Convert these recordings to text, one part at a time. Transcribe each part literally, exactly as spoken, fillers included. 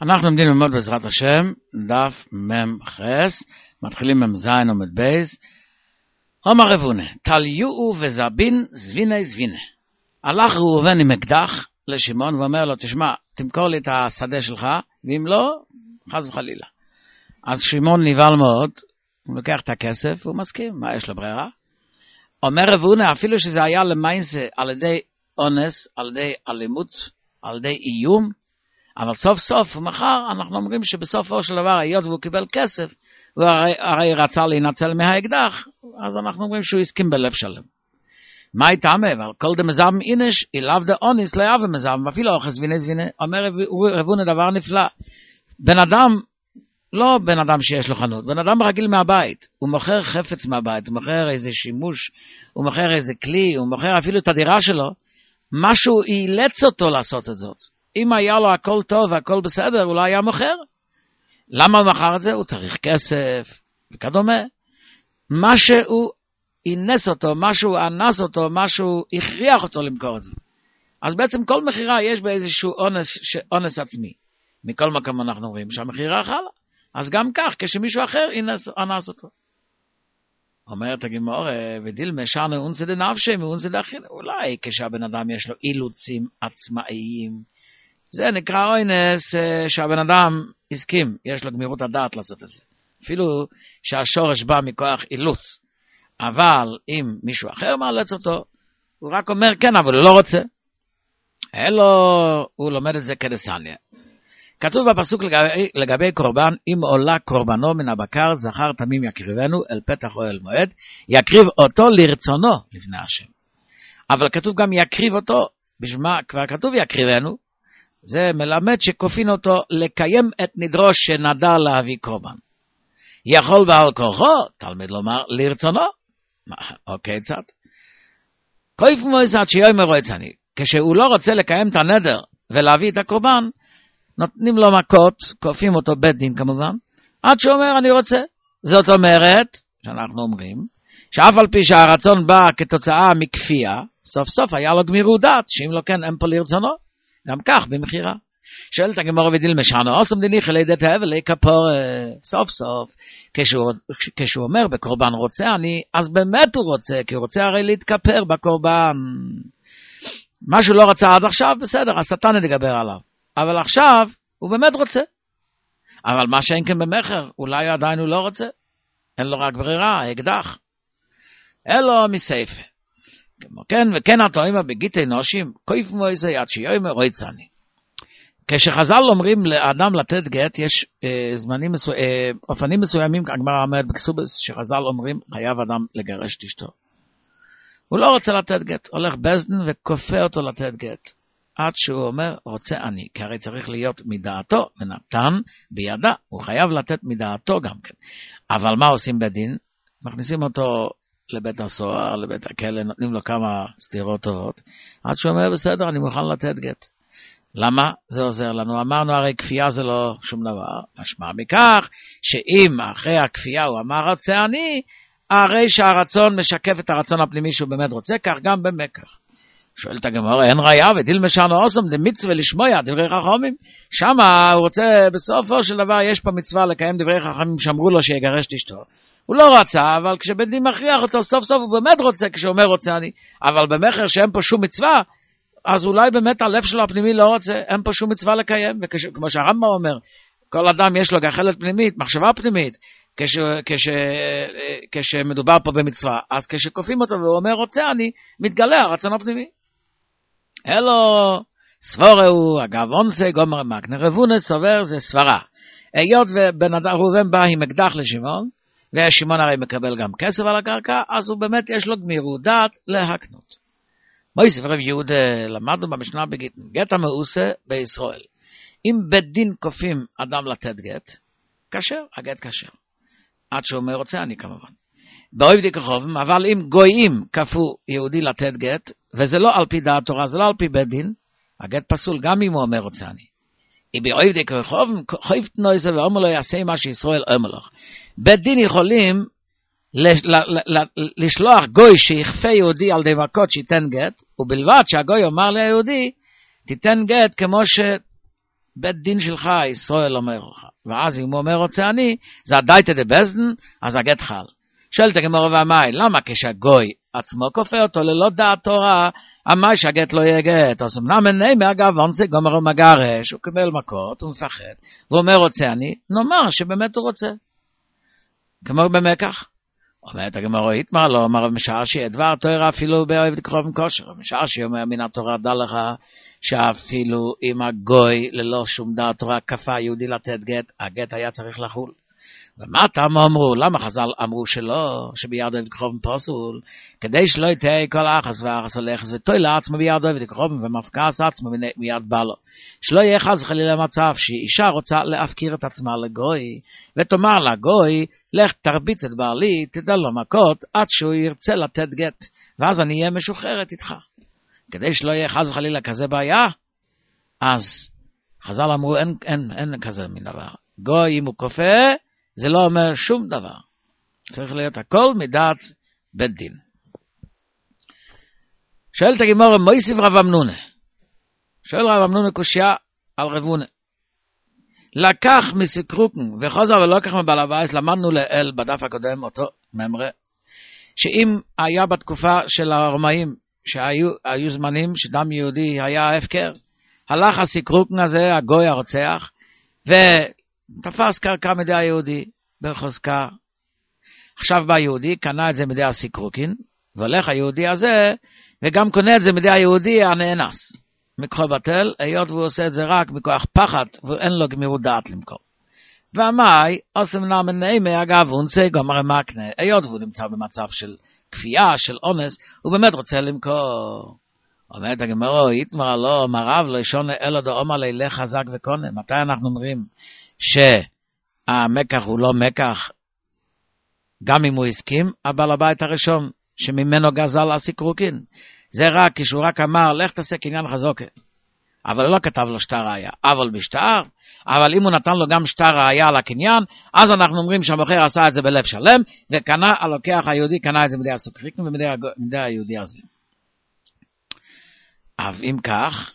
אנחנו לומדים ללמוד בעזרת השם, דף מם חס, מתחילים ממזין עומד בייס. אומר רבונה, תליהו וזבין זביני זביני. הלך ראובן עם אקדח לשמעון ואומר לו, תשמע, תמכור לי את השדה שלך, ואם לא, חס וחלילה. אז שמעון נבהל מאוד, הוא לוקח את הכסף, הוא מסכים, מה יש לו ברירה? אומר רבונה, אפילו שזה היה למעשה על ידי אונס, על ידי אלימות, על ידי איום, אבל סוף סוף ומחר אנחנו אומרים שבסופו של דבר היות והוא קיבל כסף, הוא הרי, הרי רצה להינצל מהאקדח, אז אנחנו אומרים שהוא הסכים בלב שלם. מה יתאמה? אבל כל דמזם אינש, אילאו דה אוניס לא יאווה מזם, ואפילו אוכס ויני זביני, אומר רבונה דבר נפלא. בן אדם, לא בן אדם שיש לו חנות, בן אדם רגיל מהבית, הוא מוכר חפץ מהבית, הוא מוכר איזה שימוש, הוא מוכר איזה כלי, הוא מוכר אפילו את הדירה שלו, משהו אילץ אותו לעשות את זאת. אם היה לו הכל טוב והכל בסדר, הוא לא היה מוכר. למה הוא מכר את זה? הוא צריך כסף וכדומה. משהו אינס אותו, משהו אנס אותו, משהו הכריח אותו למכור את זה. אז בעצם כל מחירה יש באיזשהו אונס, אונס עצמי. מכל מקום אנחנו רואים שהמחירה חלה. אז גם כך, כשמישהו אחר אינס, אנס אותו. אומרת הגמרא, ודיל משנה אונסה דנפשי מאונסה דאחין. אולי כשהבן אדם יש לו אילוצים עצמאיים, זה נקרא אונס שהבן אדם הסכים, יש לו גמירות הדעת לעשות את זה. אפילו שהשורש בא מכוח אילוץ. אבל אם מישהו אחר מאלץ אותו, הוא רק אומר כן, אבל הוא לא רוצה. אלו, הוא לומד את זה כדסניה. כתוב בפסוק לגבי, לגבי קורבן, אם עולה קורבנו מן הבקר, זכר תמים יקריבנו אל פתח אוהל מועד, יקריב אותו לרצונו לפני השם. אבל כתוב גם יקריב אותו, בשמה כבר כתוב יקריבנו, זה מלמד שכופין אותו לקיים את נדרוש שנדע להביא קורבן. יכול בעל כוחו, תלמיד לומר, לרצונו. אוקיי, צד. כויף מויסד שיומר רצני. כשהוא לא רוצה לקיים את הנדר ולהביא את הקורבן, נותנים לו מכות, כופים אותו בית דין כמובן, עד שהוא אומר אני רוצה. זאת אומרת, שאנחנו אומרים, שאף על פי שהרצון בא כתוצאה מכפייה, סוף סוף היה לו גמירות דעת, שאם לא כן אין פה לרצונו. גם כך במחירה. שואלת הגמרא ודיל משנה, אוסם דניחא לידי תהבל לכפור סוף סוף, כשהוא, כשהוא אומר בקורבן רוצה אני, אז באמת הוא רוצה, כי הוא רוצה הרי להתכפר בקורבן. מה שהוא לא רצה עד עכשיו, בסדר, השטן נדבר עליו. אבל עכשיו הוא באמת רוצה. אבל מה שאין כן במחר, אולי עדיין הוא לא רוצה. אין לו רק ברירה, אקדח. אלו מסייפה. כן, וכן התואימה בגיטי נושים, כויף מויסה יד שיומר רצני. כשחז"ל אומרים לאדם לתת גט, יש אה, זמנים מסו... אה, אופנים מסוימים, הגמרא אומרת בכסובס, שחז"ל אומרים, חייב אדם לגרש את אשתו. הוא לא רוצה לתת גט, הולך בזדן וכופה אותו לתת גט. עד שהוא אומר, רוצה אני, כי הרי צריך להיות מדעתו, ונתן בידה, הוא חייב לתת מדעתו גם כן. אבל מה עושים בדין? מכניסים אותו לבית הסוהר, לבית הכלא, נותנים לו כמה סתירות טובות, עד שהוא אומר, בסדר, אני מוכן לתת גט. למה? זה עוזר לנו. אמרנו, הרי כפייה זה לא שום דבר. משמע מכך, שאם אחרי הכפייה הוא אמר רוצה אני, הרי שהרצון משקף את הרצון הפנימי שהוא באמת רוצה, כך גם במקח. שואלת הגמרא, אין ראיה, ודיל משנה אוסם דמצווה לשמוע דברי חכמים. שם הוא רוצה, בסופו של דבר, יש פה מצווה לקיים דברי חכמים שאמרו לו שיגרש את אשתו. הוא לא רצה, אבל כשבית דין מכריח אותו, סוף סוף הוא באמת רוצה, כשהוא אומר רוצה אני. אבל במחר שאין פה שום מצווה, אז אולי באמת הלב שלו הפנימי לא רוצה, אין פה שום מצווה לקיים. וכמו שהרמב"ם אומר, כל אדם יש לו גחלת פנימית, מחשבה פנימית, כש, כש, כשמדובר פה במצווה. אז כשכופים אותו והוא אומר רוצה אני, מתגלה הרצון הפנימי. אלו סבורהו, אגב אונסי, גומר מקנה, רבונה סובר זה סברה. היות ובן אדם ראובן בא עם אקדח לשמעון, והשמעון הרי מקבל גם כסף על הקרקע, אז הוא באמת יש לו גמירות דעת להקנות. מויס ורב יהודה, למדנו במשנה בגיטין, גט המאוסה בישראל. אם בית דין כופים אדם לתת גט, כשר, הגט כשר. עד שהוא אומר רוצה אני כמובן. באויב דקחובם, אבל אם גויים כפו יהודי לתת גט, וזה לא על פי דעת תורה, זה לא על פי בית דין, הגט פסול גם אם הוא אומר רוצה אני. אם באויב דקחובם, חויב תנויסה ואומר לו יעשה מה שישראל אומר לך. בית דין יכולים לשלוח גוי שיכפה יהודי על די מכות שייתן גט, ובלבד שהגוי אומר ליהודי, תיתן גט כמו בית דין שלך, ישראל אומר לך. ואז אם הוא אומר רוצה אני, זה הדייטה דבזדן, אז הגט חל. שואלת הגמרא ואמי, למה כשהגוי עצמו כופה אותו ללא דעת תורה, אמי שהגט לא יהיה גט? אז אמנם מנהי מאגב אונסי גומר הוא מגרש, הוא קיבל מכות, הוא מפחד, והוא אומר רוצה אני, נאמר שבאמת הוא רוצה. כמו במקח. אומרת הגמרא, יתמר לא, אומר משער שיהיה דבר תורה אפילו באוהב לקרוב עם כושר. משער שאומר מן התורה דע לך, שאפילו אם הגוי ללא שום דעת תורה כפה יהודי לתת גט, הגט היה צריך לחול. ומה טעם אמרו? למה חז"ל אמרו שלא, שביד אוהב לקרוב עם פוסול? כדי שלא יתהיה כל האחס והאחס הולכס, ותוי לעצמו ביד אוהב לקרוב ומפקס עצמו מיד בא לו. שלא יהיה חס וחלילה מצב שאישה רוצה להפקיר את עצמה לגוי, ותאמר לגוי, לך תרביץ את בעלי, תדע לו מכות, עד שהוא ירצה לתת גט, ואז אני אהיה משוחררת איתך. כדי שלא יהיה חס וחלילה כזה בעיה, אז חז"ל אמרו, אין, אין, אין כזה מן דבר. גוי אם הוא כופה, זה לא אומר שום דבר. צריך להיות הכל מדעת בית דין. שואלת הגמרא, מויסיף רב אמנונה. שואל רב אמנונה קושיה על רב הונא. לקח מסקרוקן וחוזר ולא לקח מבעל הבית, למדנו לאל בדף הקודם אותו ממרה, שאם היה בתקופה של הרומאים, שהיו היו זמנים שדם יהודי היה הפקר, הלך הסקרוקן הזה, הגוי הרוצח, ותפס קרקע מדי היהודי בחוזקה. עכשיו בא יהודי, קנה את זה מדי הסקרוקין, והולך היהודי הזה, וגם קונה את זה מדי היהודי הנאנס. מכחו בטל, היות והוא עושה את זה רק מכוח פחד, ואין לו גמירות דעת למכור. והמאי, עושה מנאמן נעימי, אגב, הונצי גומר מקנה, היות והוא נמצא במצב של כפייה, של אונס, הוא באמת רוצה למכור. אומרת הגמרא, יתמר לא, מרב לא ישון אלו דאומר לילה חזק וקונה. מתי אנחנו אומרים שהמקח הוא לא מקח, גם אם הוא הסכים, הבעל הבית הראשון, שממנו גזל הסקרוקין. זה רק כשהוא רק אמר, לך תעשה קניין חזוקה. אבל לא כתב לו שטר ראיה, אבל בשטר, אבל אם הוא נתן לו גם שטר ראיה על הקניין, אז אנחנו אומרים שהמוכר עשה את זה בלב שלם, וקנה, הלוקח היהודי קנה את זה מדי הסקרוקין ומדי היהודי הזה. אבל אם כך,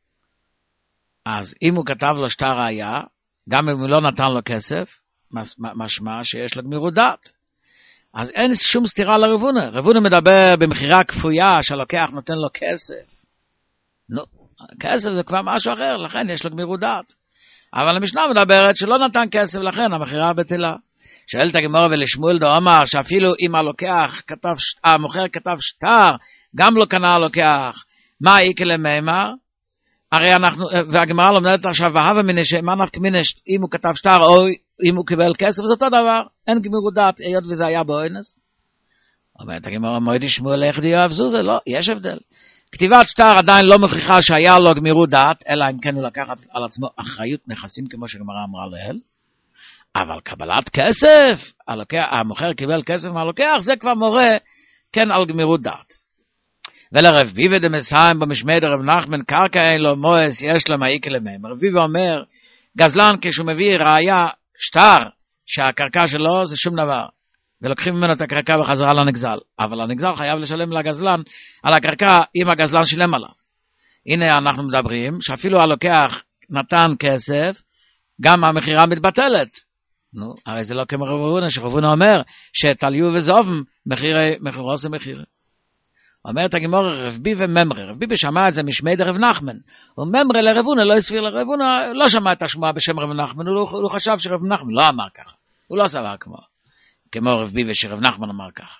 אז אם הוא כתב לו שטר ראיה, גם אם הוא לא נתן לו כסף, משמע שיש לו גמירות דעת. אז אין שום סתירה לרב הונא. רב הונא מדבר במחירה כפויה שהלוקח נותן לו כסף. נו, כסף זה כבר משהו אחר, לכן יש לו גמירות דעת. אבל המשנה מדברת שלא נתן כסף, לכן המחירה בטלה. שואלת הגמרא ולשמואל דאמר שאפילו אם הלוקח כתב, המוכר כתב שטר, גם לא קנה הלוקח. מה איקה למימר? הרי אנחנו, והגמרא לומדת עכשיו, והווה מנשה, מה נפק מנש, אם הוא כתב שטר או אם הוא קיבל כסף, זה אותו דבר, אין גמירות דעת, היות וזה היה באונס. אומרת הגמרא, מוידי שמואל איך דיו אבזו, זה לא, יש הבדל. כתיבת שטר עדיין לא מוכיחה שהיה לו גמירות דעת, אלא אם כן הוא לקח על עצמו אחריות נכסים, כמו שגמרא אמרה לאל. אבל קבלת כסף, הלוקח, המוכר קיבל כסף מהלוקח, זה כבר מורה, כן על גמירות דעת. ולרב ביבה דמסיים במשמי דרב נחמן קרקע אין לו מואס יש לו מאיקה למים. רב ביבה אומר, גזלן כשהוא מביא ראיה שטר שהקרקע שלו זה שום דבר, ולוקחים ממנו את הקרקע בחזרה לנגזל, אבל הנגזל חייב לשלם לגזלן על הקרקע אם הגזלן שילם עליו. הנה אנחנו מדברים שאפילו הלוקח נתן כסף, גם המחירה מתבטלת. נו, הרי זה לא כמו רב הונא, שרב הונא אומר שתליו וזובם מחירו זה מחירה. אומרת הגמרא רב ביבה ממרה, רב ביבה שמע את זה משמי דרב נחמן, וממרה לרב הונא לא הסביר לרב הונא, לא שמע את השמועה בשם רב נחמן, הוא לא, הוא לא חשב שרב נחמן לא אמר ככה, הוא לא סבר כמו, כמו רב ביבה שרב נחמן אמר ככה.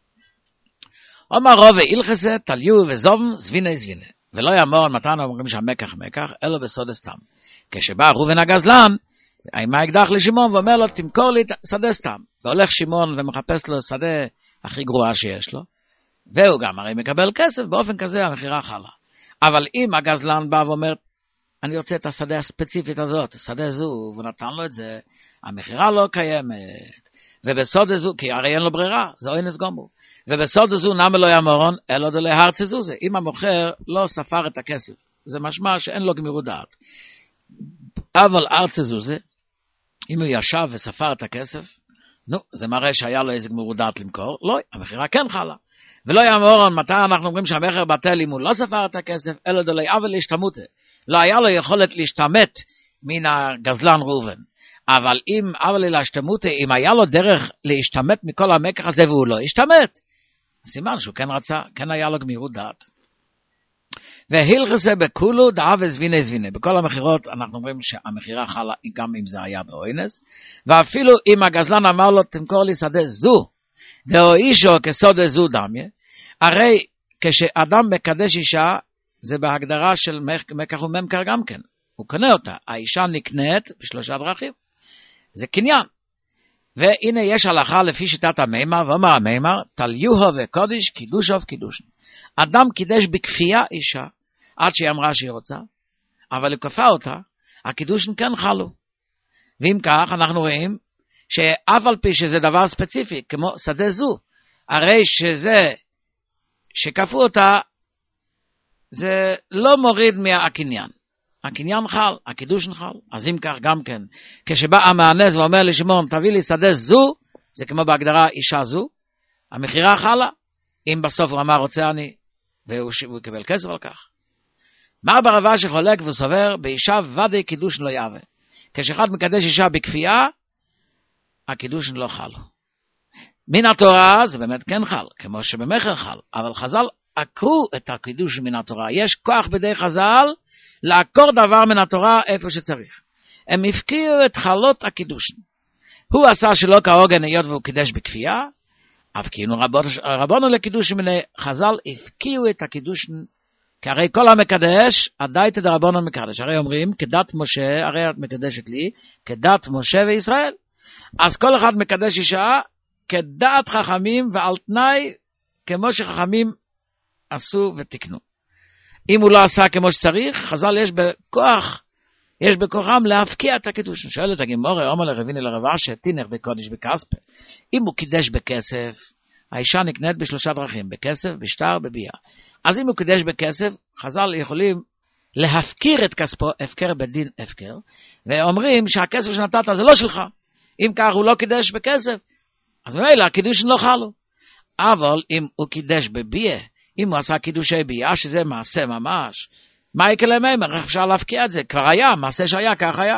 אומר רובה הלכסה תליו וזובם זביני זביני, ולא יאמר מתן אומרים שהמקח מקח, אלא בסוד סתם. כשבא ראובן הגזלן, עם האקדח לשמעון ואומר לו תמכור לי שדה סתם, והולך שמעון ומחפש לו שדה הכי גרועה שיש לו, והוא גם הרי מקבל כסף, באופן כזה המחירה חלה. אבל אם הגזלן בא ואומר, אני רוצה את השדה הספציפית הזאת, השדה זו, והוא נתן לו את זה, המחירה לא קיימת. ובסוד זו, כי הרי אין לו ברירה, זה אונס גמור. ובסוד זו נמה לא ימורון, אלא דלה הרצה זו זה. אם המוכר לא ספר את הכסף, זה משמע שאין לו גמירות דעת. אבל הרצה זו זה, אם הוא ישב וספר את הכסף, נו, זה מראה שהיה לו איזה גמירות דעת למכור, לא, המחירה כן חלה. ולא יאמרון, מתי אנחנו אומרים שהמחר בטל אם הוא לא ספר את הכסף, אלא דלי אבל להשתמותה. לא היה לו יכולת להשתמת מן הגזלן ראובן. אבל אם אבל להשתמות, אם היה לו דרך להשתמט מכל המקח הזה והוא לא השתמט, סימן שהוא כן רצה, כן היה לו גמירות דעת. והילכסה בכולו דעה וזביני זביני. בכל המחירות אנחנו אומרים שהמחירה חלה גם אם זה היה באוינס, ואפילו אם הגזלן אמר לו תמכור לי שדה זו, דאו אישו כסודה זו דמיה, הרי כשאדם מקדש אישה, זה בהגדרה של מקח וממכר גם כן, הוא קונה אותה, האישה נקנית בשלושה דרכים, זה קניין. והנה יש הלכה לפי שיטת המימר, ואומר המימר, תליוהו וקודש קידושו קידושן. אדם קידש בכפייה אישה, עד שהיא אמרה שהיא רוצה, אבל היא כפה אותה, הקידושן כן חלו. ואם כך אנחנו רואים, שאף על פי שזה דבר ספציפי, כמו שדה זו, הרי שזה, שכפו אותה, זה לא מוריד מהקניין. הקניין חל, הקידושן חל. אז אם כך גם כן, כשבא המאנס ואומר לשמעון, תביא לי שדה זו, זה כמו בהגדרה אישה זו, המחירה חלה. אם בסוף הוא אמר רוצה אני, והוא, והוא קיבל כסף על כך. מה ברבה שחולק וסובר, באישה ודאי קידושן לא יהווה. כשאחד מקדש אישה בכפייה, הקידושן לא חל. מן התורה זה באמת כן חל, כמו שבמחר חל, אבל חז"ל עקרו את הקידושן מן התורה. יש כוח בידי חז"ל לעקור דבר מן התורה איפה שצריך. הם הפקיעו את חלות הקידושן. הוא עשה שלא כהוגן היות והוא קידש בכפייה, אף כאילו רבונו לקידושן מן חז"ל הפקיעו את הקידושן, כי הרי כל המקדש, עדיין תדרבנו מקדש. הרי אומרים, כדת משה, הרי את מקדשת לי, כדת משה וישראל. אז כל אחד מקדש אישה, כדעת חכמים ועל תנאי, כמו שחכמים עשו ותקנו. אם הוא לא עשה כמו שצריך, חז"ל יש בכוח, יש בכוחם להפקיע את הקידושן. שואלת הגמרא, אומר לרביני לרב אשי, תינך דקודש בכספה. אם הוא קידש בכסף, האישה נקנית בשלושה דרכים, בכסף, בשטר, בביאה. אז אם הוא קידש בכסף, חז"ל יכולים להפקיר את כספו, הפקר בדין הפקר, ואומרים שהכסף שנתת זה לא שלך. אם כך הוא לא קידש בכסף, אז ממילא הקידושן לא חלו. אבל אם הוא קידש בביאה, אם הוא עשה קידושי ביאה, שזה מעשה ממש, מה יקרה למימר? איך אפשר להפקיע את זה? כבר היה, מעשה שהיה, כך היה.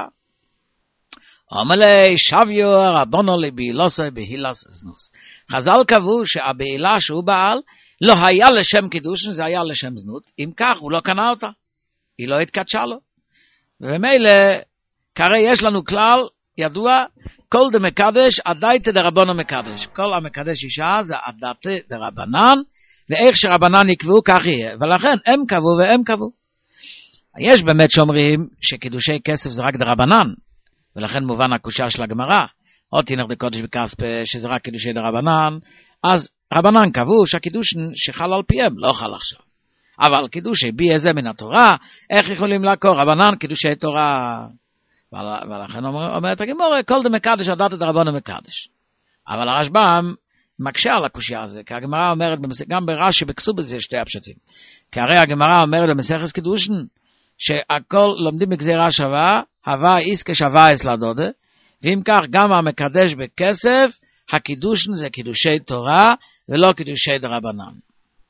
אומר לי, שוויו רבונו לבעילוסו בהילס זנוס. חז"ל קבעו שהבעילה שהוא בעל, לא היה לשם קידושן, זה היה לשם זנות. אם כך, הוא לא קנה אותה. היא לא התקדשה לו. ומילא, כרי יש לנו כלל ידוע, כל דמקדש, עדייתא דרבנו מקדש. כל המקדש אישה זה עדייתא דרבנן, ואיך שרבנן יקבעו כך יהיה. ולכן הם קבעו והם קבעו. יש באמת שאומרים שקידושי כסף זה רק דרבנן, ולכן מובן הקושה של הגמרא, או תינך דקודש בכספה שזה רק קידושי דרבנן, אז רבנן קבעו שהקידושן שחל על פיהם לא חל עכשיו. אבל קידושי בי זה מן התורה, איך יכולים לעקור? רבנן קידושי תורה. ולכן אומרת הגמרא, כל דמקדש עדייתא דרבנו מקדש. אבל הרשב"ם מקשה על הקושיה הזה, כי הגמרא אומרת, גם ברש"י בכסובה זה שתי הפשטים. כי הרי הגמרא אומרת במסכת קידושין, שהכל לומדים בגזירה שווה, הווה איסקה שווה אס לדודה, ואם כך גם המקדש בכסף, הקידושין זה קידושי תורה, ולא קידושי דרבנן.